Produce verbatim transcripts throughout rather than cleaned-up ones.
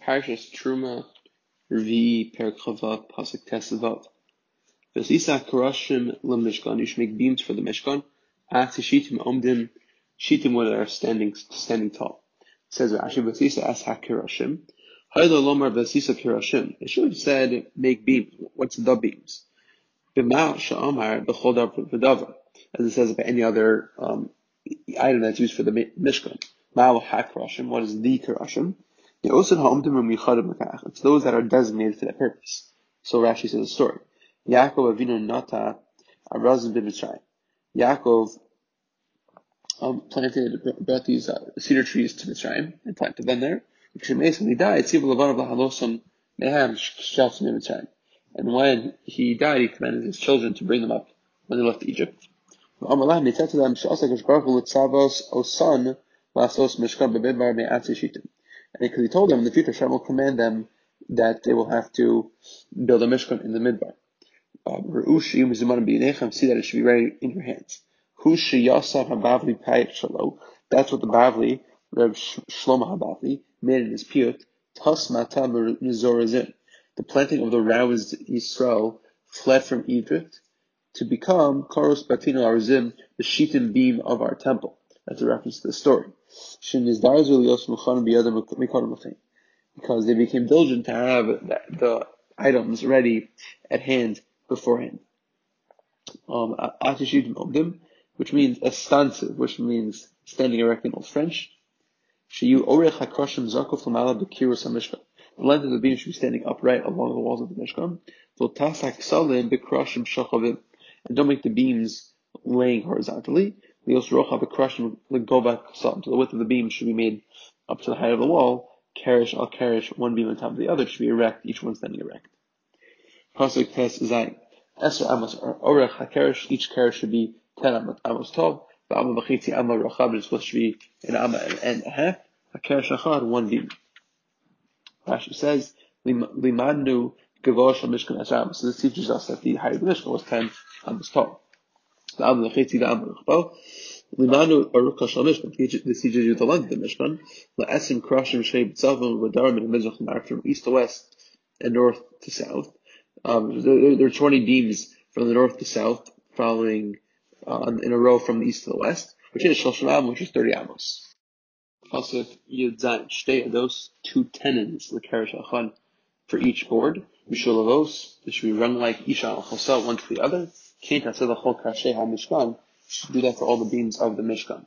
Parshas Truma, Revi, Perek Chavav, Pasuk Tesavav. V'sisa karashim lemishkan. You should make beams for the mishkan. Ati shitim omdim, shitim where they are standing standing tall. It says Rashi v'sisa as hakarashim. Haylo lomar v'sisa karashim. It should have said make beams. What's the beams? B'ma sha'amar b'chol dar v'davar, as it says about any other um, item that's used for the mishkan. Ma'al hakarashim. What is the karashim? It's those that are designated for that purpose. So Rashi says a story. Yaakov Avinu Nata Arazim b'Mitzrayim. Yaakov um, planted, brought these uh, cedar trees to Mitzrayim and planted them there. When he died, and when he died, he commanded his children to bring them up when they left Egypt. And because he told them in the future, Hashem will command them that they will have to build a mishkan in the midbar. Um, see that it should be ready in your hands. That's what the Bavli, Reb Shlomo HaBavli, made in his piyut. The planting of the roused Yisrael fled from Egypt to become Koros Batino Arzim, the Shitim beam of our temple. That's a reference to the story. Because they became diligent to have the, the items ready at hand beforehand. Um, which means estansive, which means standing erect in Old French. The length of the beam should be standing upright along the walls of the Mishkan. And don't make the beams laying horizontally. So the width of the beam should be made up to the height of the wall. Karish al karish, one beam on top of the other should be erect, each one standing erect. Pasuk Tes Zayin. Esser amos orech hakarish, each karish should be ten amos tall. The amma b'chitzi amma rachab is supposed to be an amma and a half. Hakarish achad, one beam. Rashi says limanu gavosh mishkan esser amos. So this teaches us that the height of the mishkan was ten amos tall. The amma b'chitzi the amma rachab. Limanu aruka shal mishkan. This teaches you the length of the mishkan. La'esim krashim shei b'tzavim v'darim in mizrach and from east to west and north to south. Um, there, there are twenty beams from the north to south, following uh, in a row from the east to the west, which is Shloshim Amos, which is thirty amos. Also, Yud Zayin Shtei Ados, two tenons, l'karish achan, for each board. Mishulavos, this should be run like Isha al Chosa, one to the other. Kain Taseh l'chol kashei ha-mishkan, should do that for all the beams of the Mishkan.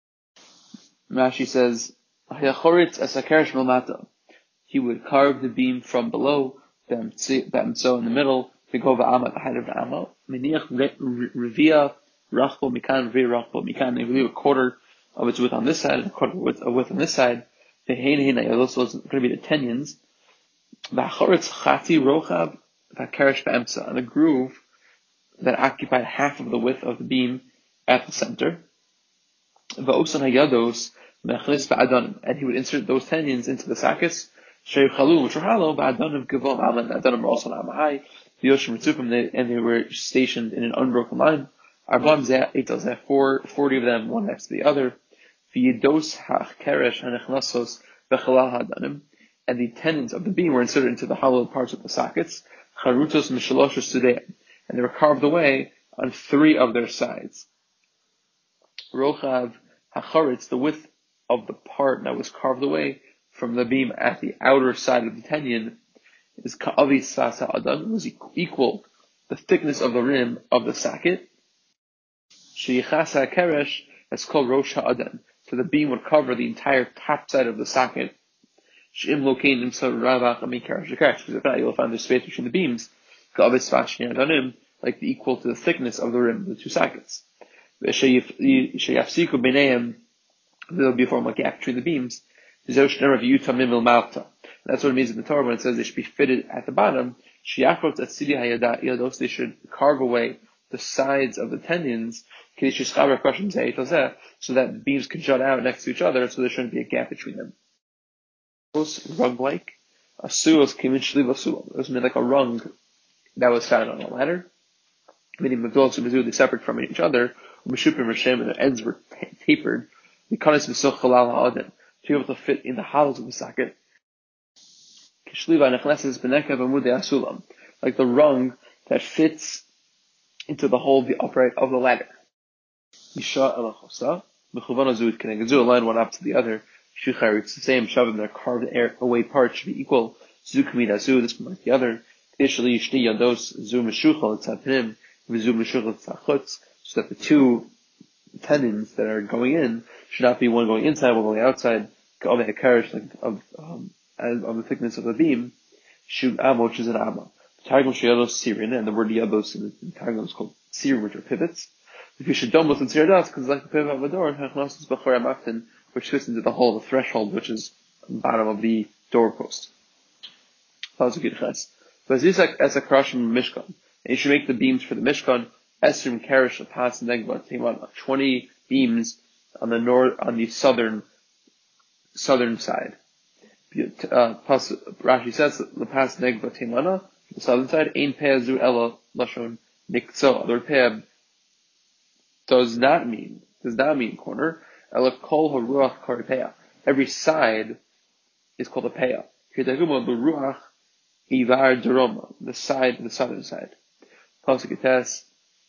Rashi says, Hayachoritz esakarish milmata, he would carve the beam from below, so in the middle, to go va'ama at the height of the amma. Miniach revia rachbo mikan revi rachbo mikan. They leave a quarter of its width on this side and a quarter of its width on this side. The hein hein those are going to be the tenyons. Va'choretz chati rochab va'karish ba'emsa, and the groove that occupied half of the width of the beam at the center. Va'osan hayados mechnis ba'adanim, and he would insert those tenyons into the sockets. Sheikhalu, which were hollow, but Adanim Givom Aman, Adanim were also on Amahai, the Yoshim Ritzupim, and they were stationed in an unbroken line. Arbam Zeh, Eitel Zeh, four, forty of them, one next to the other. V'yidos ha'keresh ha'nechlasos v'chalal ha'adanim, and the tendons of the beam were inserted into the hollow parts of the sockets. Charutos Mishalosh Sudei, and they were carved away on three of their sides. Rochav ha'charetz, the width of the part that was carved away from the beam at the outer side of the tenyon, is ka'avi sasa adan, was equal the thickness of the rim of the socket. Sheyichasa keresh, that's called rosh ha'adan. So the beam would cover the entire top side of the socket. She'im lokein imsa ravach ami keresh keresh, because if not, you'll find there's space between the beams, ka'avi sasa adanim, like the equal to the thickness of the rim of the two sockets. Sheyafsiku b'neim, there'll be a form of gap between the beams. That's what it means in the Torah when it says they should be fitted at the bottom. They should carve away the sides of the tendons so that beams can jut out next to each other, so there shouldn't be a gap between them. Rung-like, a suos came in shliv asuo. It was made like a rung that was found on a ladder, meaning they separate from each other. And the ends were tapered. To be able to fit in the hollows of the socket. like the rung that fits into the hole of the upright of the ladder. A line one up to the other. It's the same. Shavim, their carved away parts should be equal. Zu kamidazu, this one like the other. Initially, shni yados zu meshuchal etzapnim, v'zu meshuchal etzachutz, so that the two tendons that are going in should not be one going inside, one going outside. Of the karish, like of um, of the thickness of the beam. Shu amo, which is an amma. Targum sheyados sirin, and the word yados in the Targum is called sirin, which are pivots. If you should domos and siradas, because like the pivot of a door, hachnosis b'chor amaftin, which fits into the hole of the threshold, which is the bottom of the doorpost. But this as a krashim mishkan, and you should make the beams for the mishkan. Esrim karish pas negba teimana, twenty beams on the north, on the southern, southern side. Uh, Rashi says the pas negba teimana, the southern side. Ein peazu ela lashon nikso. The word peh does not mean does not mean corner. Ela kol haruach karipeah. Every side is called a peah. Kedaguma beruach ivar deroma, the side, the southern side. Pasuk Ketes,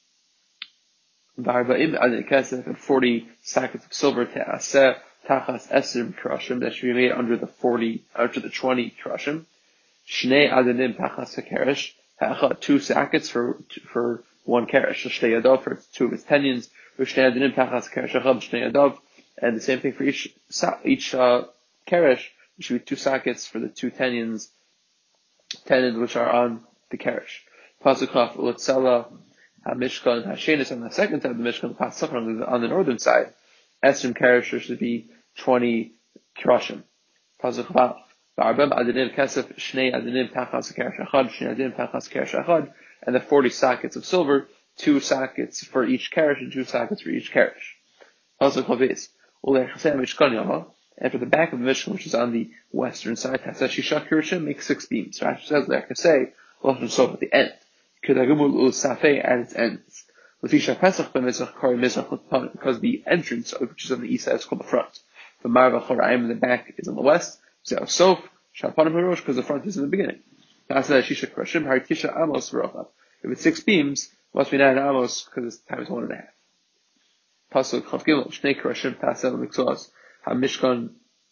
V'arba'im adin kesef, and forty sockets of silver te'aseh tachas esrim krashim, that should be made under the forty, under the twenty krashim. Shnei adanim tachas hakeresh, ha'achah, two sockets for for one keresh. Shnei yadav for two of its tendons. Shnei adanim tachas hakeresh achad shnei yadav, and the same thing for each each uh, keresh. There should be two sockets for the two tendons, tendons which are on the keresh. Pasukaf u'tzala ha-mishkan hashenis, on the second side of the mishkan, pasuk on the on the northern side, esrim keresh, there should be twenty keroshim. Pasukaf v'arbem adinim kesef shnei adinim tachas keresh achad shnei adinim tachas keresh achad, and the forty sockets of silver, two sockets for each keresh and two sockets for each keresh. Pasukaf is ulechaseh mishkan yama. And for the back of the Mishkan, which is on the western side, Taseshisha Kirushim, make six beams. Rashi says, like I say, Lashon Sof at the end. Kedagumul U'Safei at its ends. Lefisha Pesach b'Mizrach Kari Mizrach L'Tpanim, because the entrance, which is on the east side, is called the front. The Marva Chorayim in the back is on the west. Zeh Sof, Shapanim Harosh, because the front is in the beginning. Taseshisha Kirushim, Haritisha Amos V'Rochav. If it's six beams, it must be nine Amos, because it's times one and a half. Pasuk Chav Gimel, Shnei Kirushim, Tasel Miksos. HaMishkan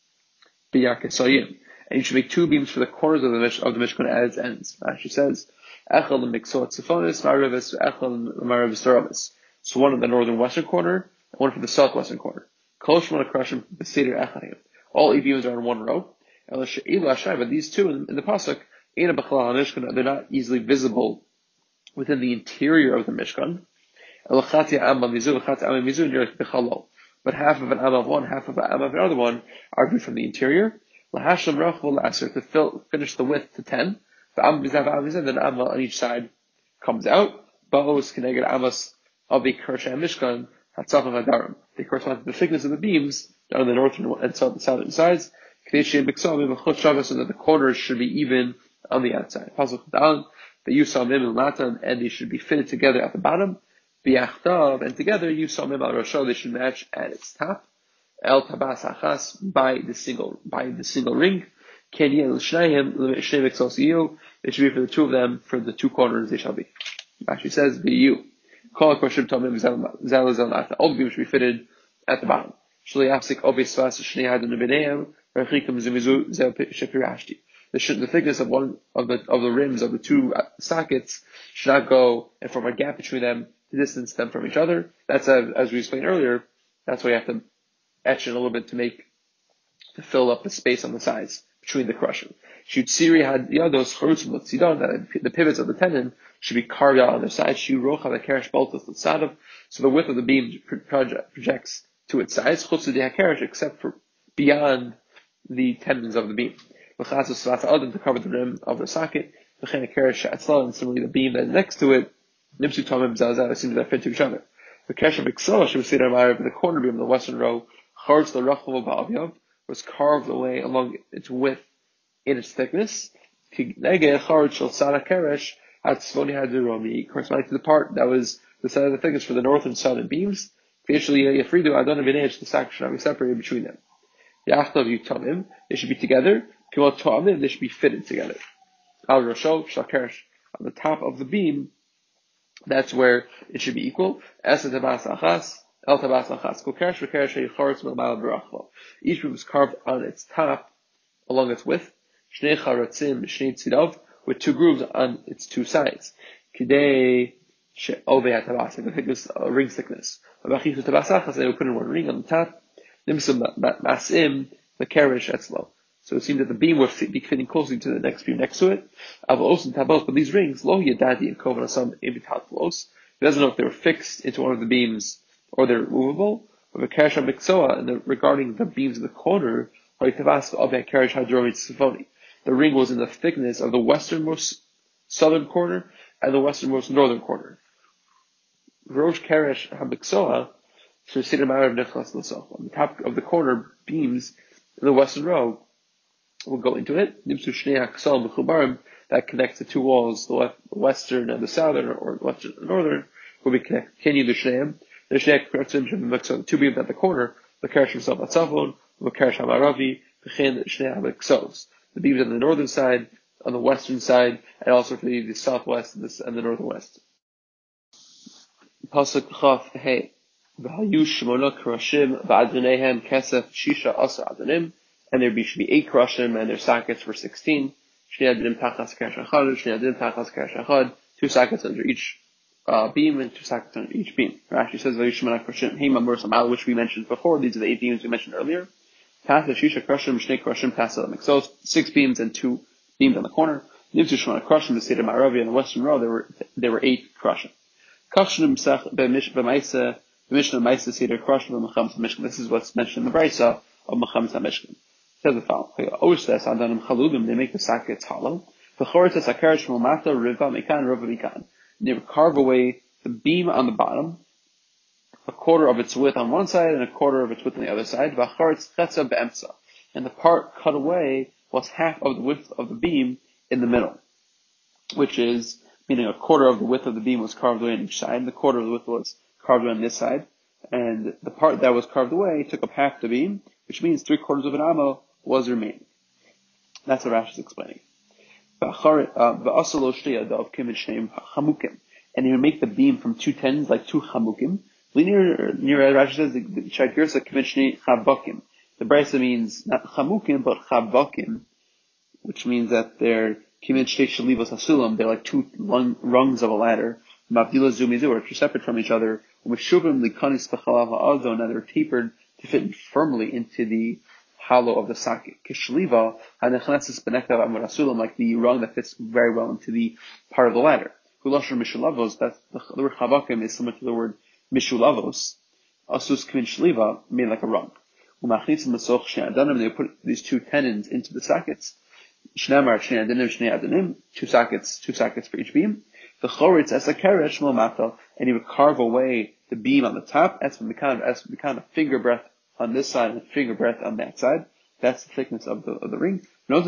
b'Yarkesayim, and you should make two beams for the corners of the Mish- of the Mishkan at its ends. Rashi says, Echel l'miksot tzifonis ma'arivis echel l'ma'arivis taravis. So one in the northern western corner, and one for the southwestern corner. Kol shmona krashim b'seder echayim. All eight beams are in one row. But these two in, in the pasuk, Eina b'chalal HaMishkan, they're not easily visible within the interior of the Mishkan. Elachati amma mizu, elachati amma mizu, and you're like b'chalal. But half of an amma of one, half of an amma of another one are viewed from the interior. Lahashlam rachvul laser, to fill, finish the width to ten. The amma bizav amma bizav, then amma on each side comes out. Ba'os keneged ammas of the kersha mishkan hatzafim hadarim. They correspond to the thickness of the beams on the northern and southern sides. Kadeshim b'ksavim v'chot shavas, so that the corners should be even on the outside. Pasuk down, the yusamim and latan, and they should be fitted together at the bottom. B'yachtav, and together you saw mim al rosho, they should match at its top. El tabas achas, by the single by the single ring. Ken yel shnayim shnei mixos yu, they should be for the two of them, for the two corners they shall be. Rashi says v'yu. Kol hakoshim tomim zel zel nata. All the beams should be fitted at the bottom. Shlei yafsik obi svas shnei hadon b'neihem rechikim zumizu zel shepirashti. The, the thickness of one of the of the rims of the two sockets should not go and form a gap between them to distance them from each other. That's a, as we explained earlier. That's why you have to etch it a little bit to make to fill up the space on the sides between the crushing. Shutsiri had yados charutzim l'tzidon, that the pivots of the tendon should be carved out on their sides. Shu rocha v'keresh boltos l'tzadav, so the width of the beam projects to its sides. Chutz l'dihakeresh, except for beyond the tendons of the beam. L'chasus svata adam, to cover the rim of the socket. L'chen hakeresh atzla, and similarly the beam that is next to it. Nipsu tomim zazah, seems that fit to each other. The kesher b'ksol should see the corner beam of the western row. Charz the rachov ba'avyav was carved away along its width in its thickness. Corresponding to the part that was the side of the thickness for the north and southern beams. The sack should not be separated between them. They should be together. They should be fitted together. Al Rosho Shakerish, on the top of the beam, that's where it should be equal. Esa tabas achas, el tabas achas. Kukerish v'kerish yichoretz melmal berachvo. Each beam is carved on its top, along its width. Shnei charatzim, shnei tzidov, with two grooves on its two sides. Kidei she'ovei hatabas, like the thickness, uh, ring thickness. Abachichu tabas achas, they will put in one ring on the top. Nimsum masim, the kerish etzlo. So it seems that the beam would fit, be fitting closely to the next beam next to it. But these rings, lo yadadi and kovan asam ibitatlos. He doesn't know if they were fixed into one of the beams or they're movable. But the keresh miksoa, regarding the beams in the corner, the ring was in the thickness of the westernmost southern corner and the westernmost northern corner. Rosh keresh hamiksoa, so on the top of the corner beams in the western row will go into it. That connects the two walls, the western and the southern, or western and northern, will be continue the shneim. The shneim two beams at the corner, the keresh himself at Savon, the keresh hamaravi, the shnei hamiksos. The beams on the northern side, on the western side, and also for the, the southwest and the, and the northwest. Pasuk Chaf Hey. V'hayu shmona krashim v'adnehem kesef shisha asa adnim. And there should be eight krashim, and their sockets were sixteen. Shnei adinim tachas keresh achad, shnei adinim tachas keresh achad. Two sockets under each uh, beam, and two sockets under each beam. Rashi says v'hayu shmona krashim hey mamur samal, which we mentioned before. These are the eight beams we mentioned earlier. Tachas shisha krashim, shnei krashim tasa miksos. Six beams and two beams on the corner. Nimtu shmona krashim, the state of Maravi, on the western row, there were there were eight krashim. Kachshim b'maisa. The Mishnah Maisa Seder Krashim of Mechamas HaMishkan. This is what's mentioned in the Brisa of Mechamas HaMishkan. It says the following: Oshtes Adanim Chalugim. They make the sockets hollow. V'chorites Hakerish Malmata Riva Mikan Riva Mikan. They carve away the beam on the bottom, a quarter of its width on one side and a quarter of its width on the other side. V'charetz Chetza Be'emsa. And the part cut away was half of the width of the beam in the middle, which is meaning a quarter of the width of the beam was carved away on each side. And the quarter of the width was carved away on this side, and the part that was carved away took up half the beam, which means three quarters of an amo was remaining. That's what Rashi is explaining. And you make the beam from two tendons like two chamukim. Near, near Rashi says the Brisa means not chamukim but chavakim, which means that they're they're like two rungs of a ladder. Which are separate from each other, and they're tapered to fit firmly into the hollow of the socket. Like the rung that fits very well into the part of the ladder. That's the, the word chavakim is similar to the word mishulavos. Asus kmin shliva, meaning like a rung. They put these two tendons into the sockets. Two sockets, two sockets for each beam. The choritz as a keresh malmata, and he would carve away the beam on the top. That's the kind of, as the kind of finger breadth on this side and finger breadth on that side. That's the thickness of the of the ring.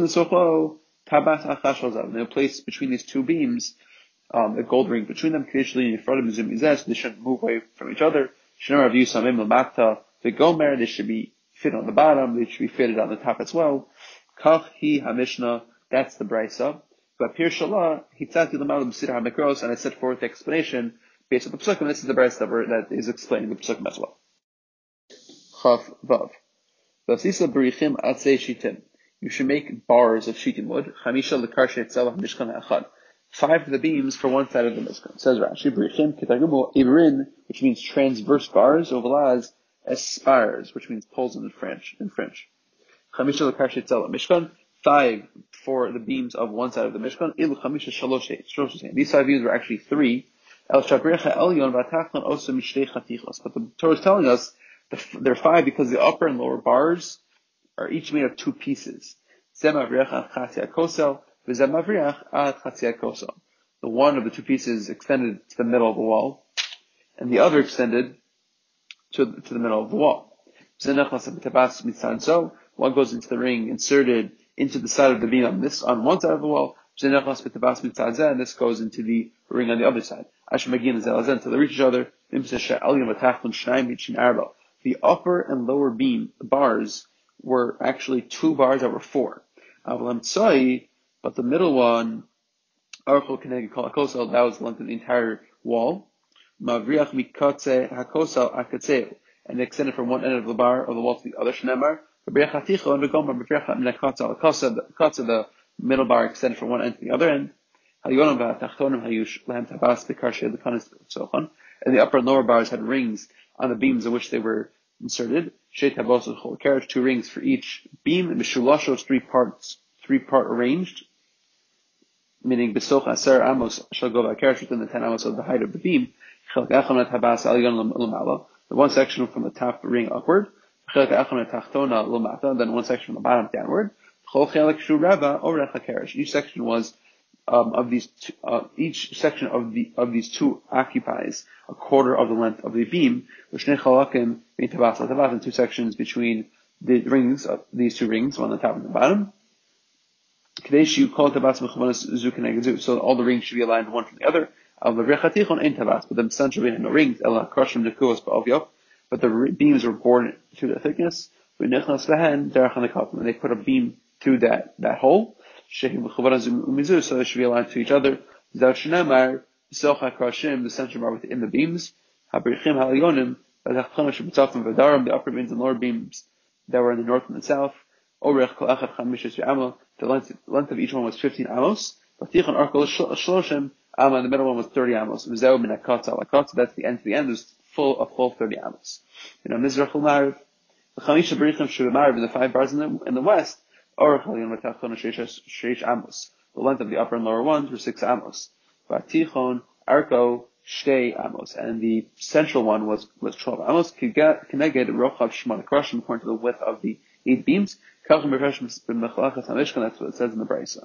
And they'll place between these two beams um, a gold ring between them. So they shouldn't move away from each other. They should be fitted on the bottom. They should be fitted on the top as well. Kach hi Mishnah. That's the Brisa. But Pir Shalah, Hitzati L'mal B'Sidra HaMikros, and I set forth the explanation based on the Psukim. This is the Brisa that is explaining the Psukim as well. Chav Vav. V'asisa B'richim Atzei Shitim. You should make bars of Shitim wood. Chamisha L'kar She'etzalah Mishkan Echad. Five of the beams for one side of the Mishkan. Says Rashi, B'richim Kitagumo Iberin, which means transverse bars, Ovalaz, espars, which means poles in French. In French. Chamisha L'kar She'etzalah Mishkan. Five for the beams of one side of the Mishkan. These five beams were actually three. But the Torah is telling us they're five because the upper and lower bars are each made of two pieces. The one of the two pieces extended to the middle of the wall, and the other extended to, to the middle of the wall. So one goes into the ring inserted into the side of the beam on this on one side of the wall, and this goes into the ring on the other side. Until they reach each other. The upper and lower beam bars were actually two bars that were four. Avalam Tsai, but the middle one, Archol Keneged Kol HaKosel, that was the length of the entire wall. Mavriach Mikatze HaKosel Akatzeu, and they extended from one end of the bar of the wall to the other. Shnemar, Mavriach HaTicho, and V'gomar Mavriach HaMinakatze HaKosel, the middle bar extended from one end to the other end. Hayonam v'atachtonim hayush lehem tabas b'karshe l'kanis sochon, and the upper and lower bars had rings on the beams in which they were inserted. Shet tabos l'chol carriage, two rings for each beam. Mishulashos, three parts, three part arranged, meaning besoch aser amos shall go by carriage within the ten amos of the height of the beam. Chelak echon tabas alyon l'mala, the one section from the top ring upward. Chelak echon tachtona l'mata, then one section from the bottom downward. Chol chelak shurava orech carriage. Each section was Um, of these, two, uh, each section of the of these two occupies a quarter of the length of the beam, which nechalakim being tabas tabas, and two sections between the rings of these two rings, one on the top and the bottom. Kadeshu call tabas mechumanas zukenegezu, so all the rings should be aligned one from the other. Al v'rechatichon ein tabas, but the center ring had no rings. Ela krashim nekuos ba'ovyok, but the beams were bored to the thickness. V'nechnas lehen derech hanekapim, and they put a beam through that that hole. So they should be aligned to each other. The center bar within the beams. The upper beams and lower beams that were in the north and the south. The length, length of each one was fifteen amos. And the middle one was thirty amos. That's the end to the end. It was full, a full thirty amos. You know, Mizrach U'Mariv. The five bars in the, in the west. The length of the upper and lower ones were six amos. Vatichon arko shtei amos, and the central one was was twelve amos. Keneged rochav shmona krashim, according to the width of the eight beams. That's what it says in the Brisa.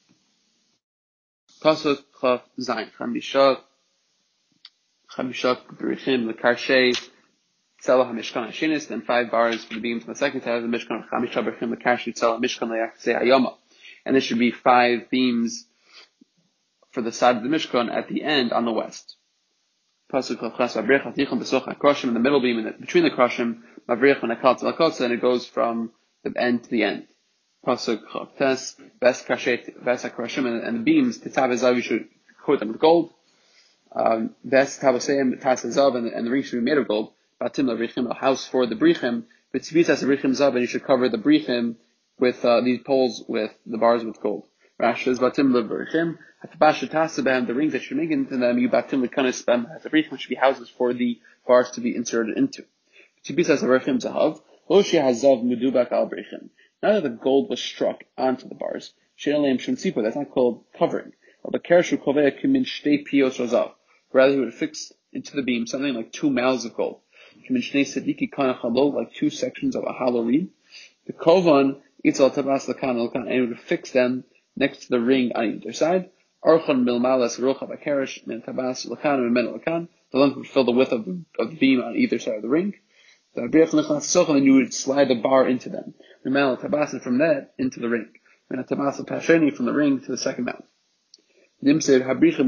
Pasuk Chav Zayin Chamisha Chamisha Berichim Lekarshe Tzela HaMishkan HaShinis, then five bars for the beams on the second side of the Mishkan, Chamisha Berichim Lekarshe Tzela HaMishkan Leyaksei Hayoma. And there should be five beams for the side of the Mishkan at the end on the west. Pasuk Chav Chas Vabrech Hatichon Besoch HaKroshim, in the middle beam, in the, between the Kroshim, Mavrich and Akal Tzela Kotza, and it goes from the end to the end. Pasuk Chav Tes Ves Kashet Ves HaKroshim, and the beams, Tetav Ezav, you should coat them with gold. Um, Ves Tavaseim Tas Ezav, and the rings should be made of gold. Batim Labrichim, a house for the Brichim. B'tzivitas Brichim Zav, and you should cover the Brichim with uh, these poles with the bars with gold. Rashi says Batim Labrichim, Hatabash Tasabam, the rings that should make into them, you Batim Lekanis Bam, the Brichim should be houses for the bars to be inserted into. B'tzivitas Brichim Zahav, Hoshia Hazav Mudubak Al Brichim. Now that the gold was struck onto the bars, She'aleim Shum Tzipor, that's not called covering. Or the Kershu Kovea Kimin Shtei Pios Razav. Rather, he would fix into the beam something like two mouths of gold. Kimin Shnei Sediki Kana Chalo, like two sections of a hollow reed. The Kovan Itzal Tabas Lakan Lakan, and he would fix them next to the ring on either side. Archon Milmalas Rocha Bakarish Min Tabas Lakan and Men Lakan. The length would fill the width of the, of the beam on either side of the ring. The and you would slide the bar into them. And from that into the ring. And from the ring to the second mount. Means the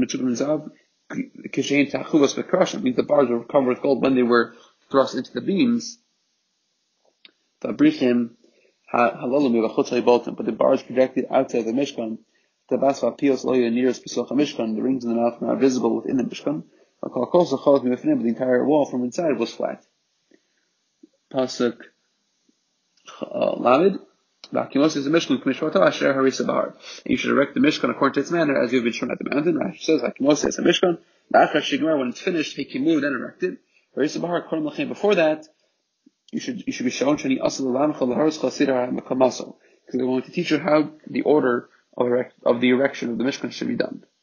bars were covered with gold when they were thrust into the beams. But the bars projected outside the Mishkan. The rings in the mouth were not visible within the Mishkan. But the entire wall from inside was flat. Pasuk uh, Lamed. You should erect the Mishkan according to its manner, as you have been shown at the mountain. Rashi says, "Hakimos a Mishkan." When it's finished, he can move and erect it. Before that, you should you should be shown shani asal because they're going to teach you how the order of erect, of the erection of the Mishkan should be done.